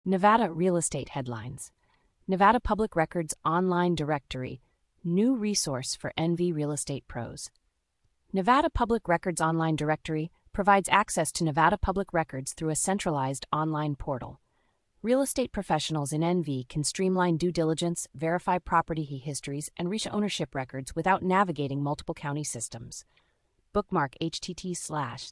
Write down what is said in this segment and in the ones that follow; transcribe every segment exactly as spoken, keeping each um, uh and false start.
Nevada real estate headlines. Nevada Public Records Online Directory, new resource for N V real estate pros. Nevada Public Records Online Directory provides access to Nevada public records through a centralized online portal. Real estate professionals in N V can streamline due diligence, verify property histories, and reach ownership records without navigating multiple county systems. Bookmark http slash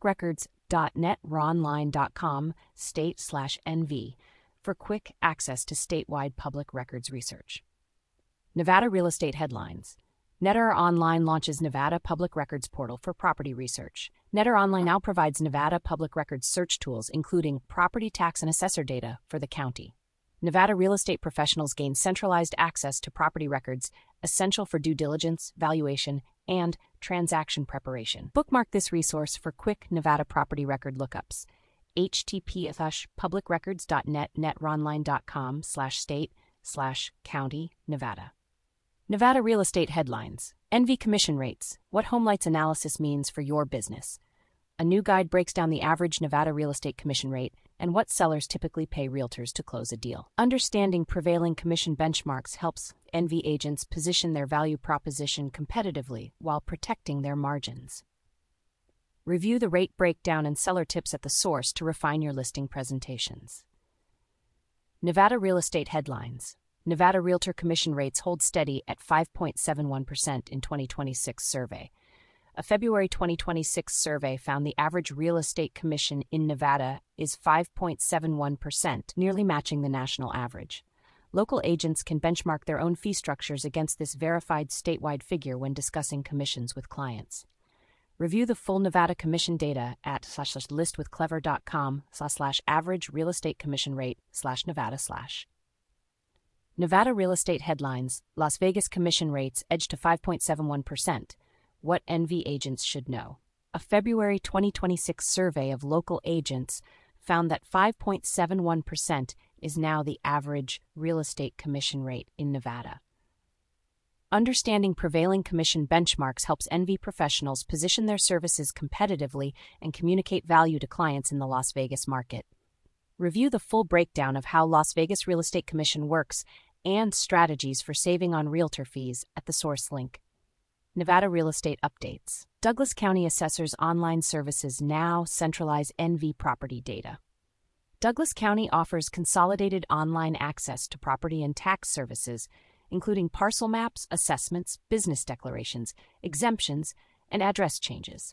publicrecords.netronline.com state slash NV for quick access to statewide public records research. Nevada real estate headlines. Netter Online launches Nevada Public Records portal for property research. Netter Online now provides Nevada Public Records search tools, including property tax and assessor data for the county. Nevada real estate professionals gain centralized access to property records, essential for due diligence, valuation, and transaction preparation. Bookmark this resource for quick Nevada property record lookups. http slash publicrecords.net netronline.com slash state slash county Nevada. Nevada real estate headlines. N V commission rates. What HomeLight's analysis means for your business. A new guide breaks down the average Nevada real estate commission rate and what sellers typically pay realtors to close a deal. Understanding prevailing commission benchmarks helps N V agents position their value proposition competitively while protecting their margins. Review the rate breakdown and seller tips at the source to refine your listing presentations. Nevada real estate headlines. Nevada realtor commission rates hold steady at five point seven one percent in twenty twenty-six survey. A February twenty twenty-six survey found the average real estate commission in Nevada is five point seven one percent, nearly matching the national average. Local agents can benchmark their own fee structures against this verified statewide figure when discussing commissions with clients. Review the full Nevada commission data at slash slash listwithclever.com slash slash average real estate commission rate slash Nevada slash. Nevada real estate headlines. Las Vegas commission rates edge to five point seven one percent. What N V agents should know. A February twenty twenty-six survey of local agents found that five point seven one percent is now the average real estate commission rate in Nevada. Understanding prevailing commission benchmarks helps N V professionals position their services competitively and communicate value to clients in the Las Vegas market. Review the full breakdown of how Las Vegas real estate commission works and strategies for saving on realtor fees at the source link. Nevada real estate updates. Douglas County Assessor's online services now centralize N V property data. Douglas County offers consolidated online access to property and tax services, including parcel maps, assessments, business declarations, exemptions, and address changes.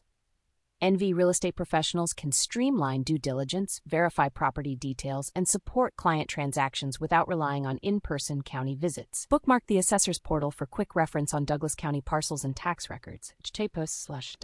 N V real estate professionals can streamline due diligence, verify property details, and support client transactions without relying on in-person county visits. Bookmark the Assessor's Portal for quick reference on Douglas County parcels and tax records. https slash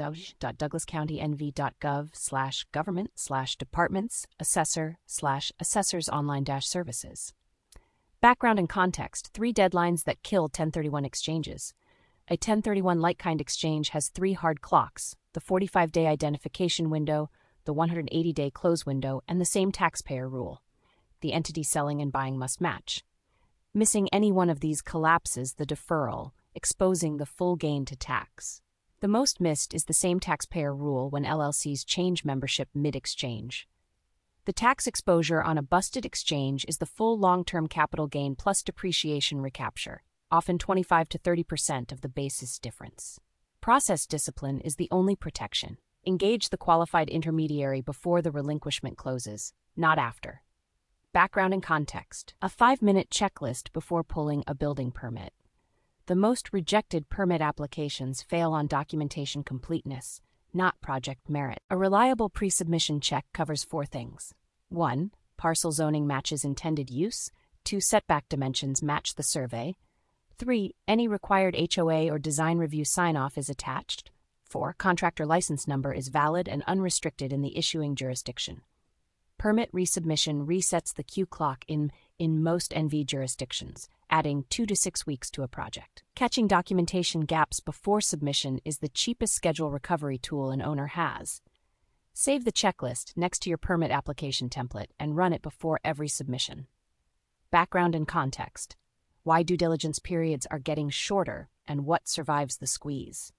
douglascountynv.gov slash government slash departments assessor slash assessors online dash services. Background and context. Three deadlines that kill ten thirty-one exchanges. A ten thirty-one like-kind exchange has three hard clocks: the forty-five day identification window, the one hundred eighty day close window, and the same taxpayer rule. The entity selling and buying must match. Missing any one of these collapses the deferral, exposing the full gain to tax. The most missed is the same taxpayer rule when L L Cs change membership mid-exchange. The tax exposure on a busted exchange is the full long-term capital gain plus depreciation recapture, often twenty-five to thirty percent of the basis difference. Process discipline is the only protection. Engage the qualified intermediary before the relinquishment closes, not after. Background and context. A five-minute checklist before pulling a building permit. The most rejected permit applications fail on documentation completeness, not project merit. A reliable pre-submission check covers four things. one. Parcel zoning matches intended use. two. Setback dimensions match the survey. three. Any required H O A or design review sign-off is attached. four. Contractor license number is valid and unrestricted in the issuing jurisdiction. Permit resubmission resets the queue clock in, in most N V jurisdictions, adding two to six weeks to a project. Catching documentation gaps before submission is the cheapest schedule recovery tool an owner has. Save the checklist next to your permit application template and run it before every submission. Background and context. Why due diligence periods are getting shorter and what survives the squeeze.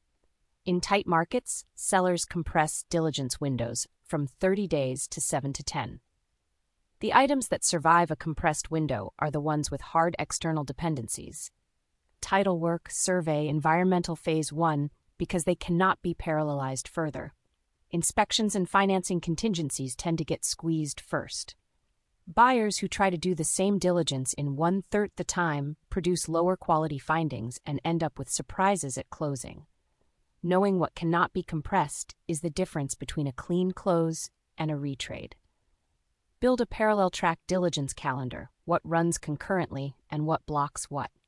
In tight markets, sellers compress diligence windows from thirty days to seven to ten. The items that survive a compressed window are the ones with hard external dependencies. Title work, survey, environmental phase one, because they cannot be parallelized further. Inspections and financing contingencies tend to get squeezed first. Buyers who try to do the same diligence in one-third the time produce lower quality findings and end up with surprises at closing. Knowing what cannot be compressed is the difference between a clean close and a retrade. Build a parallel track diligence calendar, what runs concurrently and what blocks what.